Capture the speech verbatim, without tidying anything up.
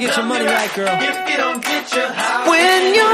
get your money right, girl. If you don't get your house. When you're